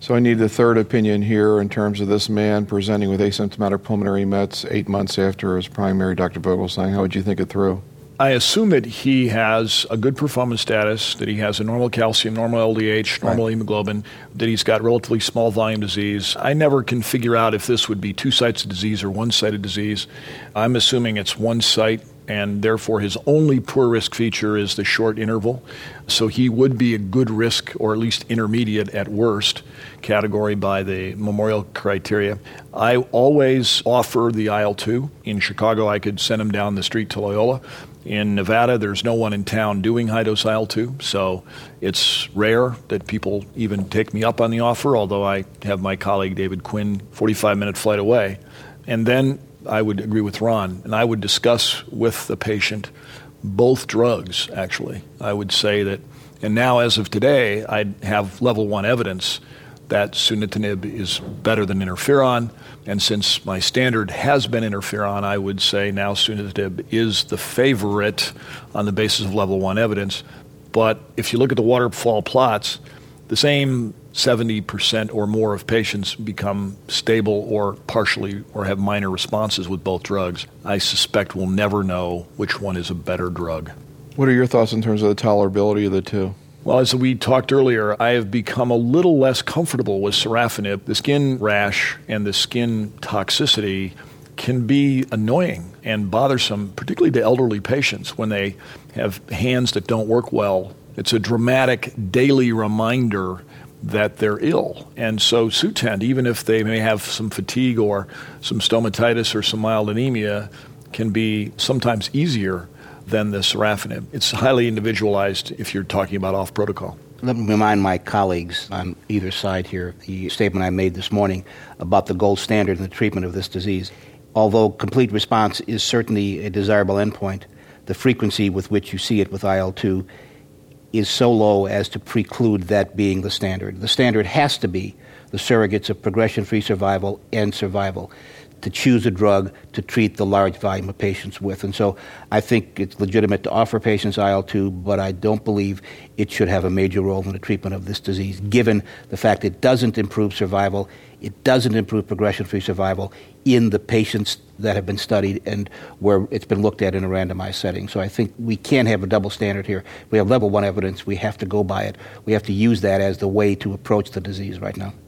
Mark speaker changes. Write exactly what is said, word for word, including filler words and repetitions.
Speaker 1: So I need the third opinion here in terms of this man presenting with asymptomatic pulmonary mets eight months after his primary, Doctor Vogelsang. How would you think it through?
Speaker 2: I assume that he has a good performance status, that he has a normal calcium, normal L D H, normal right. hemoglobin, that he's got relatively small volume disease. I never can figure out if this would be two sites of disease or one site of disease. I'm assuming it's one site, and therefore his only poor risk feature is the short interval. So he would be a good risk, or at least intermediate at worst, category by the Memorial criteria. I always offer the I L two. In Chicago, I could send him down the street to Loyola. In Nevada, there's no one in town doing high-dose I L two, so it's rare that people even take me up on the offer, although I have my colleague David Quinn forty-five minute flight away. And then I would agree with Ron, and I would discuss with the patient both drugs, actually. I would say that, and now as of today, I'd have level one evidence that sunitinib is better than interferon, and since my standard has been interferon, I would say now sunitinib is the favorite on the basis of level one evidence. But if you look at the waterfall plots, the same seventy percent or more of patients become stable or partially or have minor responses with both drugs. I suspect we'll never know which one is a better drug.
Speaker 1: What are your thoughts in terms of the tolerability of the two?
Speaker 2: Well, as we talked earlier, I have become a little less comfortable with sorafenib. The skin rash and the skin toxicity can be annoying and bothersome, particularly to elderly patients when they have hands that don't work well. It's a dramatic daily reminder that they're ill. And so Sutent, even if they may have some fatigue or some stomatitis or some mild anemia, can be sometimes easier than the sorafenib. It's highly individualized if you're talking about off-protocol.
Speaker 3: Let me remind my colleagues on either side here the statement I made this morning about the gold standard in the treatment of this disease. Although complete response is certainly a desirable endpoint, the frequency with which you see it with I L two is so low as to preclude that being the standard. The standard has to be the surrogates of progression-free survival and survival to choose a drug to treat the large volume of patients with. And so I think it's legitimate to offer patients I L two, but I don't believe it should have a major role in the treatment of this disease, given the fact it doesn't improve survival, it doesn't improve progression-free survival in the patients that have been studied and where it's been looked at in a randomized setting. So I think we can't have a double standard here. We have level one evidence. We have to go by it. We have to use that as the way to approach the disease right now.